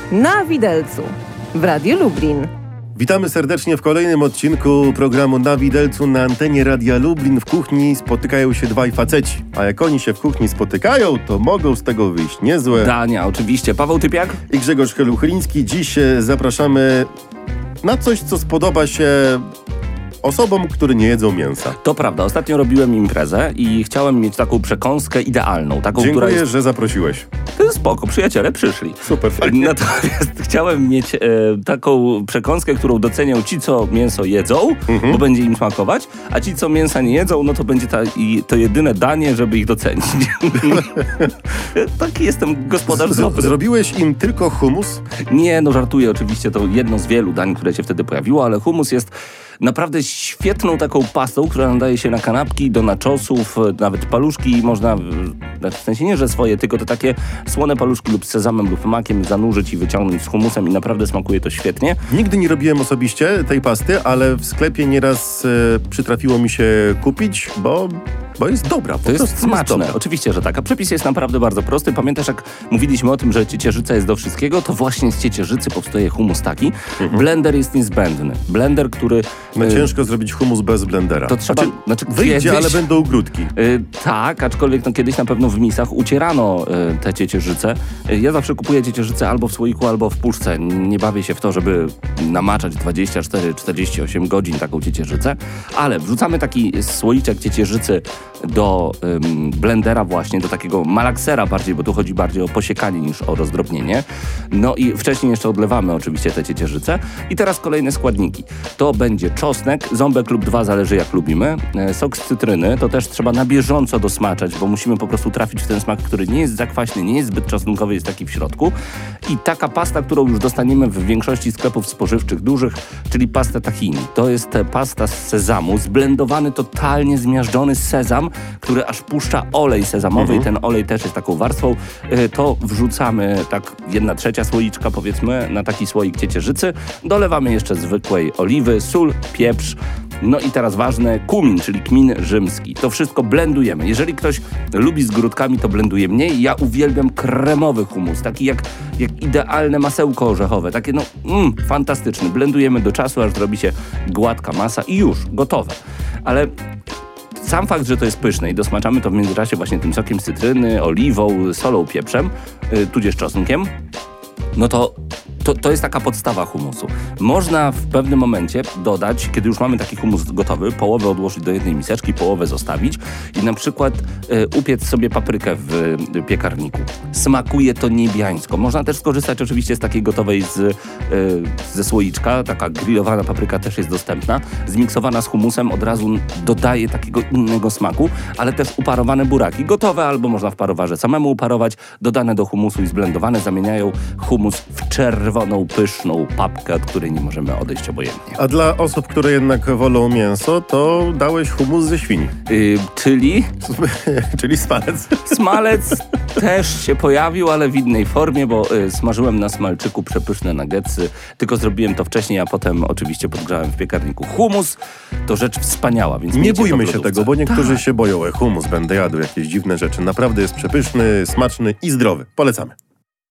Na widelcu w Radiu Lublin. Witamy serdecznie w kolejnym odcinku programu Na Widelcu na antenie Radia Lublin. W kuchni spotykają się dwaj faceci, a jak oni się w kuchni spotykają, to mogą z tego wyjść niezłe dania. Oczywiście. Paweł Typiak i Grzegorz Heluchliński. Dziś zapraszamy na coś, co spodoba się osobom, które nie jedzą mięsa. To prawda. Ostatnio robiłem imprezę i chciałem mieć taką przekąskę idealną. Taką, Dziękuję, która jest... że zaprosiłeś. To jest spoko, przyjaciele przyszli. Super, fajnie. Natomiast chciałem mieć taką przekąskę, którą docenią ci, co mięso jedzą, bo będzie im smakować, a ci, co mięsa nie jedzą, no to będzie to jedyne danie, żeby ich docenić. Taki jestem gospodarz dobry. Zrobiłeś im tylko hummus? Nie, no żartuję oczywiście, to jedno z wielu dań, które się wtedy pojawiło, ale hummus jest naprawdę świetną taką pastą, która nadaje się na kanapki, do nachosów, nawet paluszki można, w sensie nie, że swoje, tylko to takie słone paluszki lub z sezamem lub makiem zanurzyć i wyciągnąć z hummusem i naprawdę smakuje to świetnie. Nigdy nie robiłem osobiście tej pasty, ale w sklepie nieraz przytrafiło mi się kupić, bo jest dobra. To jest smaczne, oczywiście, że tak. A przepis jest naprawdę bardzo prosty. Pamiętasz, jak mówiliśmy o tym, że ciecierzyca jest do wszystkiego, to właśnie z ciecierzycy powstaje hummus taki. Blender jest niezbędny. Blender, który... No ciężko zrobić hummus bez blendera. To trzeba... Wyjdzie, ale będą grudki. Tak, aczkolwiek kiedyś na pewno w misach ucierano te ciecierzyce. Ja zawsze kupuję ciecierzycę albo w słoiku, albo w puszce. Nie bawię się w to, żeby namaczać 24-48 godzin taką ciecierzycę, ale wrzucamy taki słoiczek ciecierzycy do blendera właśnie, do takiego malaksera bardziej, bo tu chodzi bardziej o posiekanie niż o rozdrobnienie. No i wcześniej jeszcze odlewamy oczywiście te ciecierzyce. I teraz kolejne składniki. To będzie czosnek, ząbek lub 2, zależy jak lubimy. Sok z cytryny, to też trzeba na bieżąco dosmaczać, bo musimy po prostu trafić w ten smak, który nie jest zakwaśny, nie jest zbyt czosnkowy, jest taki w środku. I taka pasta, którą już dostaniemy w większości sklepów spożywczych dużych, czyli pasta tahini. To jest pasta z sezamu, zblendowany, totalnie zmiażdżony sezam, który aż puszcza olej sezamowy i ten olej też jest taką warstwą. To wrzucamy tak 1/3 słoiczka powiedzmy na taki słoik ciecierzycy. Dolewamy jeszcze zwykłej oliwy, sól, pieprz. No i teraz ważne, kumin, czyli kmin rzymski. To wszystko blendujemy. Jeżeli ktoś lubi z grudkami, to blenduje mniej. Ja uwielbiam kremowy hummus, taki jak idealne masełko orzechowe. Takie fantastyczny. Blendujemy do czasu, aż zrobi się gładka masa i już, gotowe. Ale sam fakt, że to jest pyszne i dosmaczamy to w międzyczasie właśnie tym sokiem z cytryny, oliwą, solą, pieprzem, tudzież czosnkiem, no to jest taka podstawa hummusu. Można w pewnym momencie dodać, kiedy już mamy taki hummus gotowy, połowę odłożyć do jednej miseczki, połowę zostawić i na przykład upiec sobie paprykę w piekarniku. Smakuje to niebiańsko. Można też skorzystać oczywiście z takiej gotowej ze słoiczka. Taka grillowana papryka też jest dostępna. Zmiksowana z hummusem od razu dodaje takiego innego smaku, ale też uparowane buraki. Gotowe albo można w parowarze samemu uparować, dodane do hummusu i zblendowane zamieniają hummus w czerwoną, pyszną papkę, od której nie możemy odejść obojętnie. A dla osób, które jednak wolą mięso, to dałeś hummus ze świni. Czyli? Czyli smalec. Smalec też się pojawił, ale w innej formie, bo smażyłem na smalczyku przepyszne nuggetsy, tylko zrobiłem to wcześniej, a potem oczywiście podgrzałem w piekarniku. Hummus to rzecz wspaniała, więc nie bójmy się tego, bo niektórzy się boją. Hummus, będę jadł jakieś dziwne rzeczy. Naprawdę jest przepyszny, smaczny i zdrowy. Polecamy.